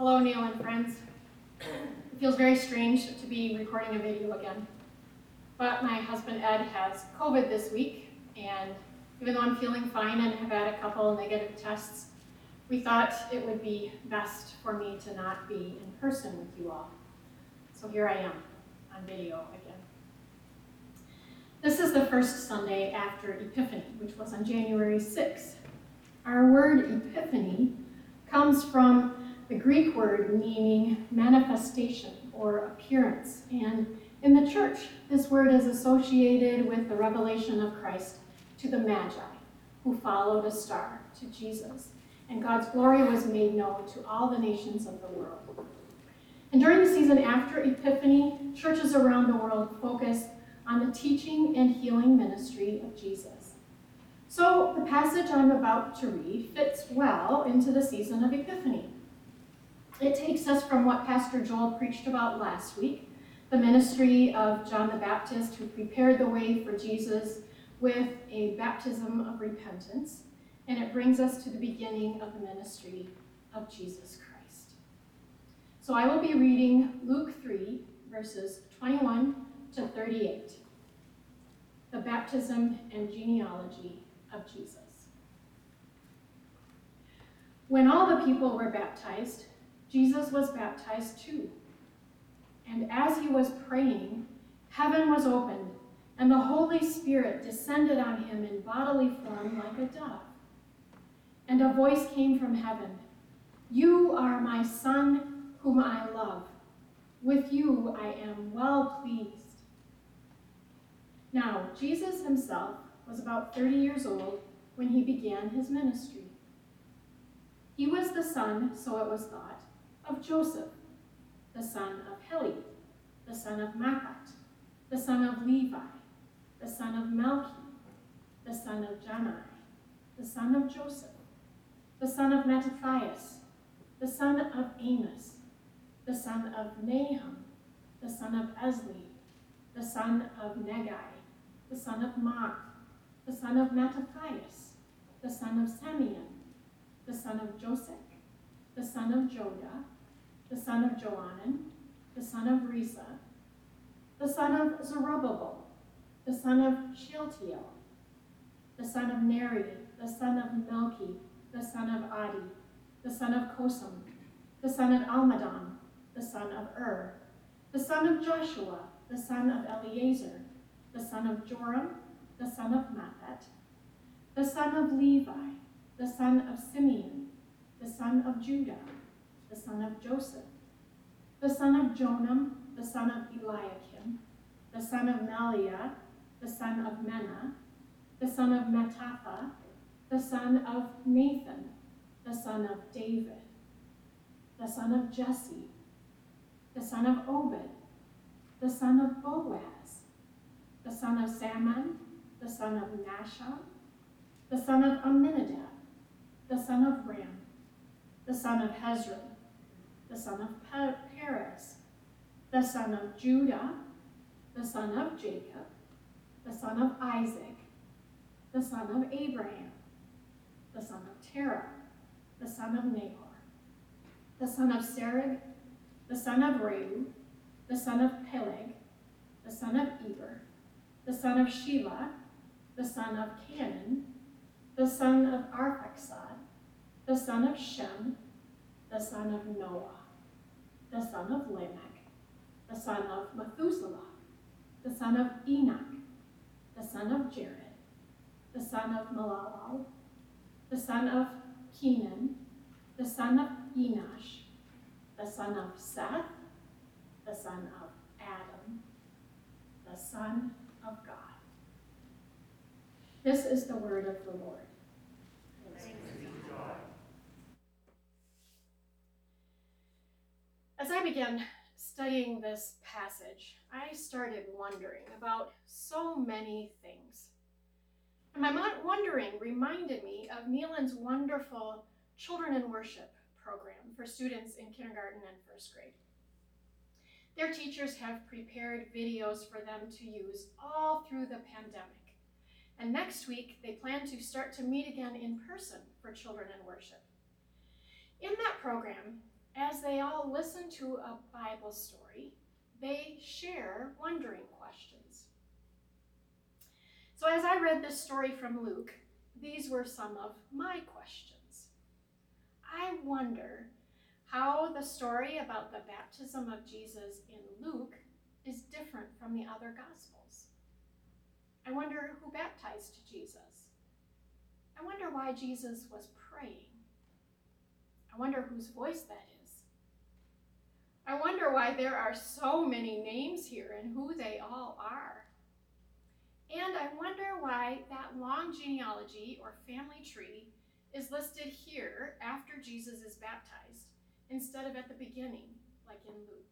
Hello, Neil and friends. It feels very strange to be recording a video again, but my husband Ed has COVID this week, and even though I'm feeling fine and have had a couple negative tests, we thought it would be best for me to not be in person with you all. So here I am on video again. This is the first Sunday after Epiphany, which was on January 6th. Our word Epiphany comes from the Greek word meaning manifestation or appearance. And in the church, this word is associated with the revelation of Christ to the Magi, who followed a star to Jesus. And God's glory was made known to all the nations of the world. And during the season after Epiphany, churches around the world focus on the teaching and healing ministry of Jesus. So the passage I'm about to read fits well into the season of Epiphany. It takes us from what Pastor Joel preached about last week, the ministry of John the Baptist, who prepared the way for Jesus with a baptism of repentance, and it brings us to the beginning of the ministry of Jesus Christ. So I will be reading Luke 3, verses 21 to 38, the baptism and genealogy of Jesus. When all the people were baptized, Jesus was baptized too. And as he was praying, heaven was opened, and the Holy Spirit descended on him in bodily form like a dove. And a voice came from heaven, "You are my Son, whom I love. With you I am well pleased." Now, Jesus himself was about 30 years old when he began his ministry. He was the son, so it was thought, of Joseph, the son of Heli, the son of Matthat, the son of Levi, the son of Melchi, the son of Jannai, the son of Joseph, the son of Mattathias, the son of Amos, the son of Nahum, the son of Esli, the son of Negai, the son of Maath, the son of Mattathias, the son of Simeon, the son of Josech, the son of Joda, the son of Joanan, the son of Risa, the son of Zerubbabel, the son of Shealtiel, the son of Neri, the son of Melchi, the son of Adi, the son of Kosam, the son of Almadam, the son of the son of Joshua, the son of Eleazar, the son of Joram, the son of Matthat, the son of Levi, the son of Simeon, the son of Judah, the son of Joseph, the son of Jonam, the son of Eliakim, the son of Meliah, the son of Menah, the son of Mattatha, the son of Nathan, the son of David, the son of Jesse, the son of Obed, the son of Boaz, the son of Salmon, the son of Nashon, the son of Amminadab, the son of Ram, the son of Hezron, the son of Perez, the son of Judah, the son of Jacob, the son of Isaac, the son of Abraham, the son of Terah, the son of Nahor, the son of Serug, the son of Reu, the son of Peleg, the son of Eber, the son of Shelah, the son of Canaan, the son of Arphaxad, the son of Shem, the son of Noah, the son of Lamech, the son of Methuselah, the son of Enoch, the son of Jared, the son of Malalal, the son of Kenan, the son of Enosh, the son of Seth, the son of Adam, the Son of God. This is the word of the Lord. Thanks be to God. As I began studying this passage, I started wondering about so many things. And my wondering reminded me of Neelan's wonderful Children in Worship program for students in kindergarten and first grade. Their teachers have prepared videos for them to use all through the pandemic. And next week, they plan to start to meet again in person for Children in Worship. In that program, as they all listen to a Bible story, they share wondering questions. So as I read this story from Luke, these were some of my questions. I wonder how the story about the baptism of Jesus in Luke is different from the other Gospels. I wonder who baptized Jesus. I wonder why Jesus was praying. I wonder whose voice that is. I wonder why there are so many names here and who they all are. And I wonder why that long genealogy or family tree is listed here after Jesus is baptized instead of at the beginning, like in Luke.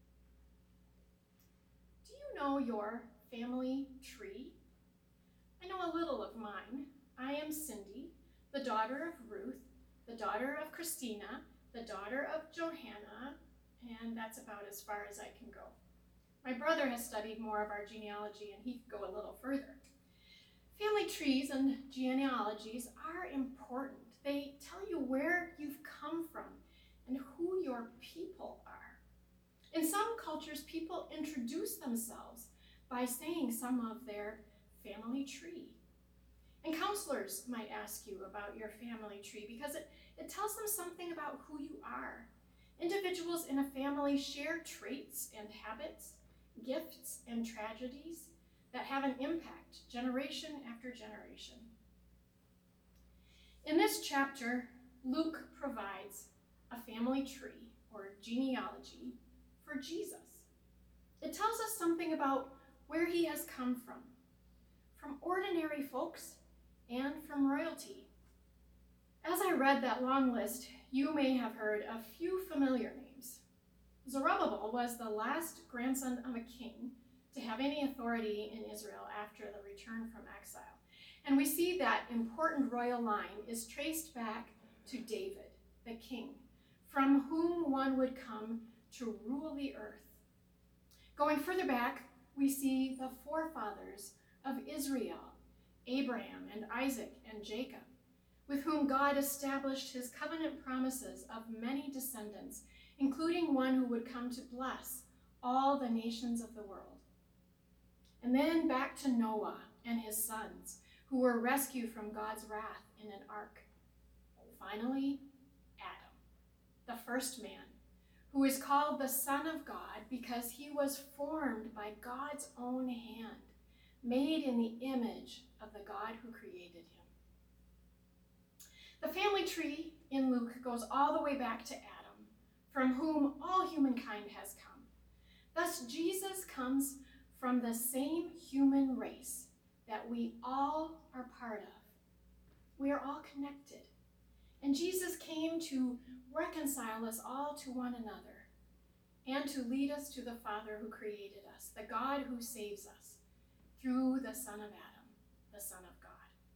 Do you know your family tree? I know a little of mine. I am Cindy, the daughter of Ruth, the daughter of Christina, the daughter of Johanna, and that's about as far as I can go. My brother has studied more of our genealogy and he could go a little further. Family trees and genealogies are important. They tell you where you've come from and who your people are. In some cultures, people introduce themselves by saying some of their family tree. And counselors might ask you about your family tree because it tells them something about who you are. Individuals in a family share traits and habits, gifts and tragedies that have an impact generation after generation. In this chapter, Luke provides a family tree or genealogy for Jesus. It tells us something about where he has come from ordinary folks and from royalty. As I read that long list, you may have heard a few familiar names. Zerubbabel was the last grandson of a king to have any authority in Israel after the return from exile. And we see that important royal line is traced back to David, the king, from whom one would come to rule the earth. Going further back, we see the forefathers of Israel, Abraham and Isaac and Jacob, with whom God established his covenant promises of many descendants, including one who would come to bless all the nations of the world. And then back to Noah and his sons, who were rescued from God's wrath in an ark. Finally, Adam, the first man, who is called the Son of God because he was formed by God's own hand, made in the image of the God who created him. The family tree in Luke goes all the way back to Adam, from whom all humankind has come. Thus, Jesus comes from the same human race that we all are part of. We are all connected. And Jesus came to reconcile us all to one another and to lead us to the Father who created us, the God who saves us through the Son of Adam, the Son of God.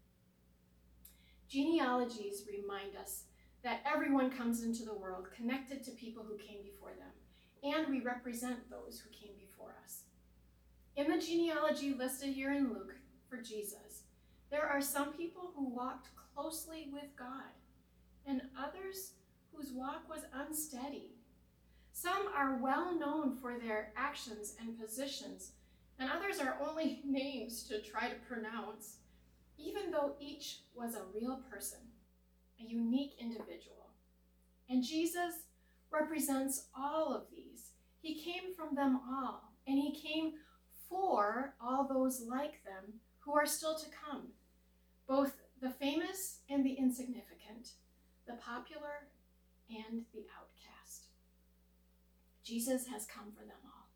Genealogies remind us that everyone comes into the world connected to people who came before them, and we represent those who came before us. In the genealogy listed here in Luke for Jesus, there are some people who walked closely with God, and others whose walk was unsteady. Some are well known for their actions and positions, and others are only names to try to pronounce, even though each was a real person, a unique individual. And Jesus represents all of these. He came from them all, and he came for all those like them who are still to come, both the famous and the insignificant, the popular and the outcast. Jesus has come for them all.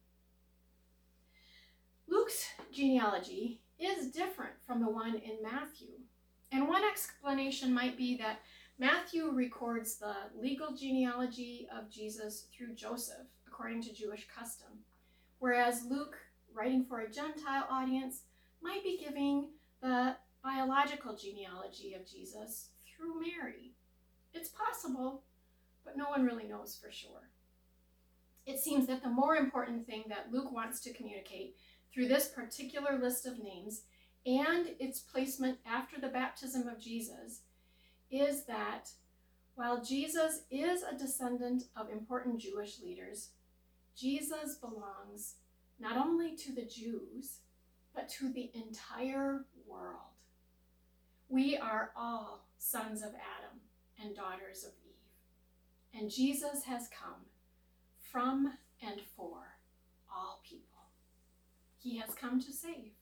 Luke's genealogy is different from the one in Matthew. And one explanation might be that Matthew records the legal genealogy of Jesus through Joseph, according to Jewish custom, whereas Luke, writing for a Gentile audience, might be giving the biological genealogy of Jesus through Mary. It's possible, but no one really knows for sure. It seems that the more important thing that Luke wants to communicate through this particular list of names and its placement after the baptism of Jesus is that While Jesus is a descendant of important Jewish leaders, Jesus belongs not only to the Jews, but to the entire world. We are all sons of Adam and daughters of Eve, and Jesus has come from and for all people. He has come to save.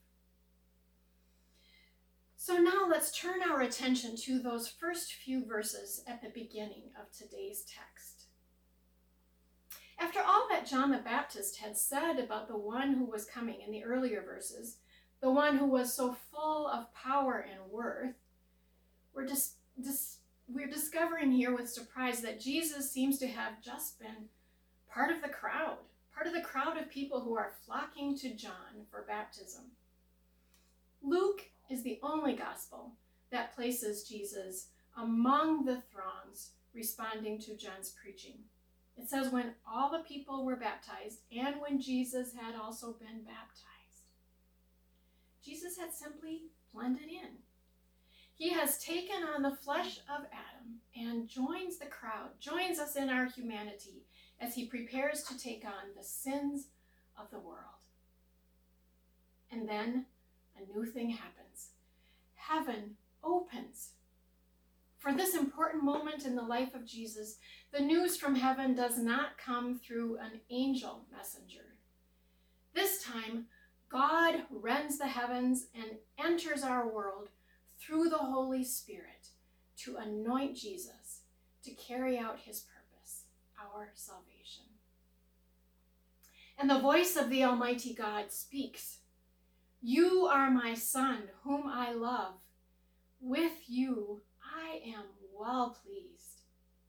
So now let's turn our attention to those first few verses at the beginning of today's text. After all that John the Baptist had said about the one who was coming in the earlier verses, the one who was so full of power and worth, we're discovering here with surprise that Jesus seems to have just been part of the crowd of people who are flocking to John for baptism. Luke is the only gospel that places Jesus among the throngs responding to John's preaching. It says when all the people were baptized and when Jesus had also been baptized. Jesus had simply blended in. He has taken on the flesh of Adam and joins the crowd, joins us in our humanity as he prepares to take on the sins of the world. And then a new thing happens. Heaven opens. For this important moment in the life of Jesus, the news from heaven does not come through an angel messenger. This time, God rends the heavens and enters our world through the Holy Spirit to anoint Jesus to carry out his purpose, our salvation. And the voice of the Almighty God speaks, "You are my Son, whom I love. With you I am well pleased."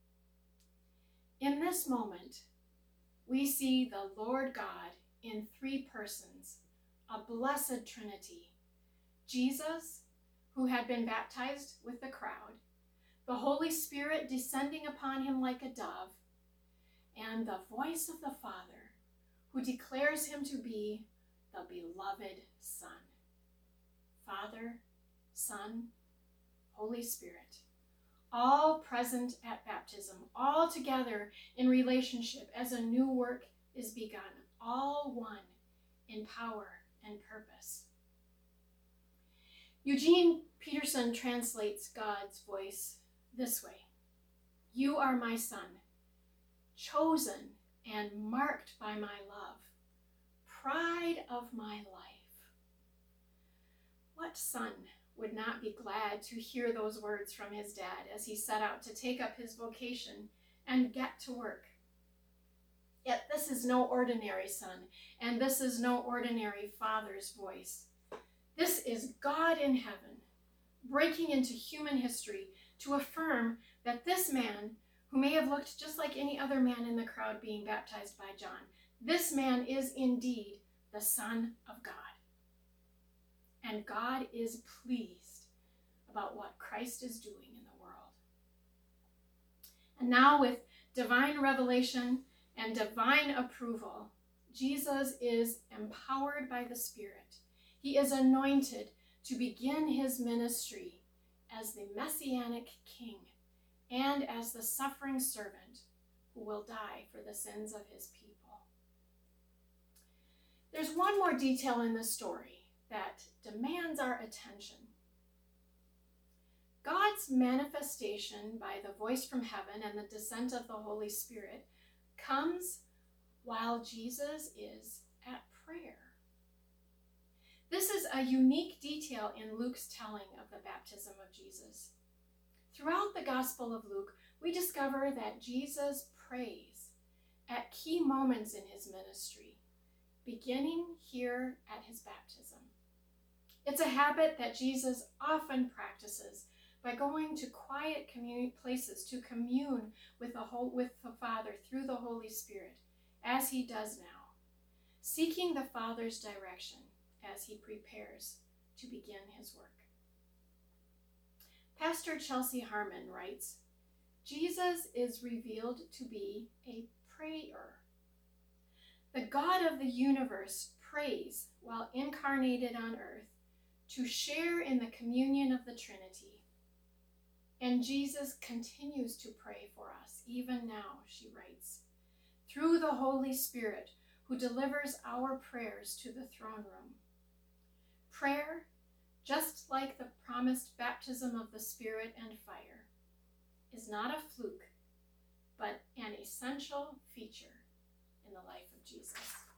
In this moment, we see the Lord God in three persons, a blessed Trinity. Jesus, who had been baptized with the crowd, the Holy Spirit descending upon him like a dove, and the voice of the Father, who declares him to be the beloved Son. Father, Son, Holy Spirit, all present at baptism, all together in relationship as a new work is begun, all one in power and purpose. Eugene Peterson translates God's voice this way: "You are my Son, chosen and marked by my love, pride of my life." What son would not be glad to hear those words from his dad as he set out to take up his vocation and get to work? Yet this is no ordinary son, and this is no ordinary father's voice. This is God in heaven, breaking into human history to affirm that this man, who may have looked just like any other man in the crowd being baptized by John, this man is indeed the Son of God. And God is pleased about what Christ is doing in the world. And now, with divine revelation and divine approval, Jesus is empowered by the Spirit. He is anointed to begin his ministry as the Messianic King and as the suffering servant who will die for the sins of his people. There's one more detail in the story that demands our attention. God's manifestation by the voice from heaven and the descent of the Holy Spirit comes while Jesus is at prayer. This is a unique detail in Luke's telling of the baptism of Jesus. Throughout the Gospel of Luke, we discover that Jesus prays at key moments in his ministry, beginning here at his baptism. It's a habit that Jesus often practices by going to quiet places to commune with the Father through the Holy Spirit, as he does now, seeking the Father's direction as he prepares to begin his work. Pastor Chelsea Harmon writes, "Jesus is revealed to be a prayer. The God of the universe prays while incarnated on earth to share in the communion of the Trinity. And Jesus continues to pray for us, even now, she writes, through the Holy Spirit who delivers our prayers to the throne room. Prayer, just like the promised baptism of the Spirit and fire, is not a fluke, but an essential feature in the life of Jesus.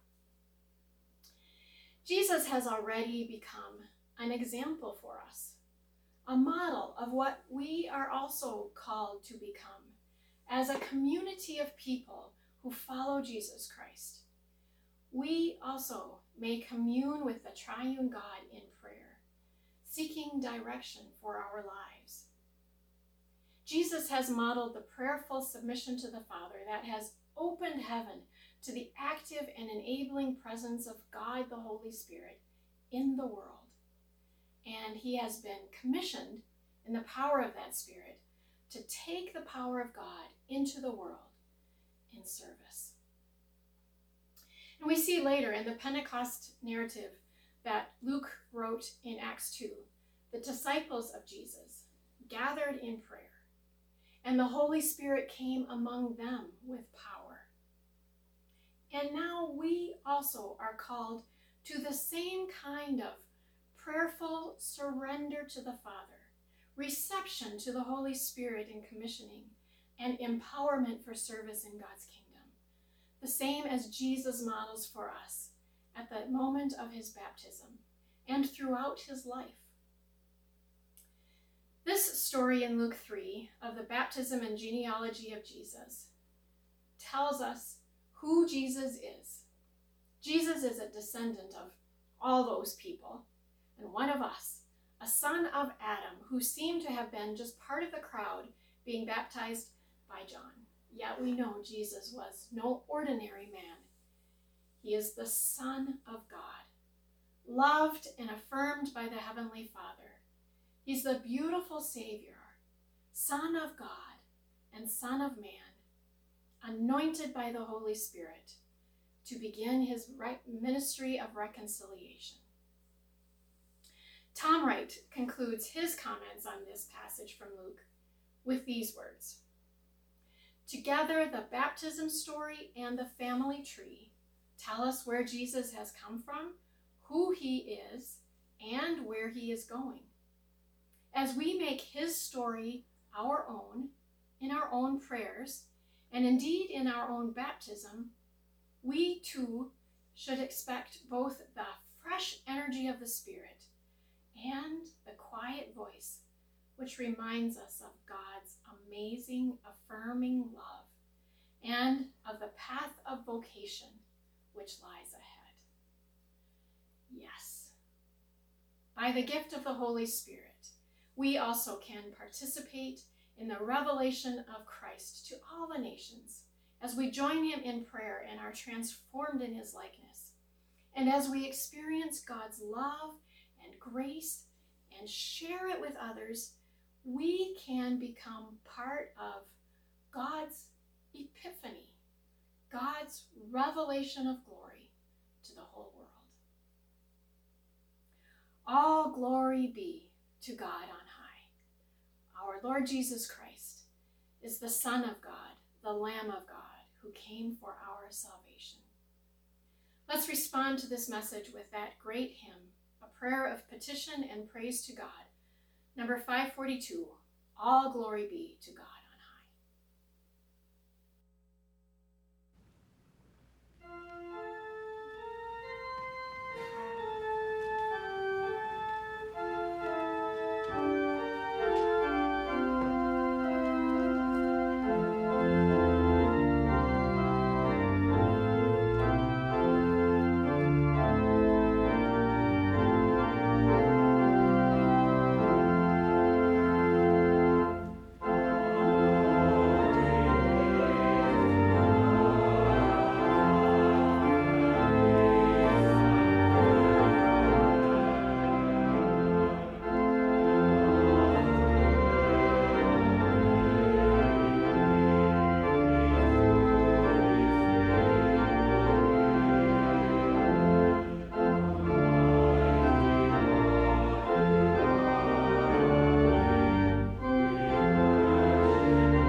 Jesus has already become an example for us, a model of what we are also called to become as a community of people who follow Jesus Christ. We also may commune with the triune God in prayer, seeking direction for our lives. Jesus has modeled the prayerful submission to the Father that has opened heaven to the active and enabling presence of God the Holy Spirit in the world. And he has been commissioned in the power of that Spirit to take the power of God into the world in service. And we see later in the Pentecost narrative that Luke wrote in Acts 2, the disciples of Jesus gathered in prayer, and the Holy Spirit came among them with power. And now we also are called to the same kind of prayerful surrender to the Father, reception to the Holy Spirit in commissioning, and empowerment for service in God's kingdom, the same as Jesus models for us at the moment of his baptism and throughout his life. This story in Luke 3 of the baptism and genealogy of Jesus tells us who Jesus is. Jesus is a descendant of all those people and one of us, a son of Adam who seemed to have been just part of the crowd being baptized by John. Yet we know Jesus was no ordinary man. He is the Son of God, loved and affirmed by the Heavenly Father. He's the beautiful Savior, Son of God and Son of Man, anointed by the Holy Spirit to begin his ministry of reconciliation. Tom Wright concludes his comments on this passage from Luke with these words. Together, the baptism story and the family tree tell us where Jesus has come from, who he is, and where he is going. As we make his story our own, in our own prayers, and indeed in our own baptism, we too should expect both the fresh energy of the Spirit and the quiet voice which reminds us of God's amazing, affirming love and of the path of vocation which lies ahead. Yes, by the gift of the Holy Spirit, we also can participate in the revelation of Christ to all the nations as we join him in prayer and are transformed in his likeness, and as we experience God's love and grace and share it with others, we can become part of God's epiphany, God's revelation of glory to the whole world. All glory be to God on high. Our Lord Jesus Christ is the Son of God, the Lamb of God, who came for our salvation. Let's respond to this message with that great hymn, a prayer of petition and praise to God. Number 542, All Glory Be to God.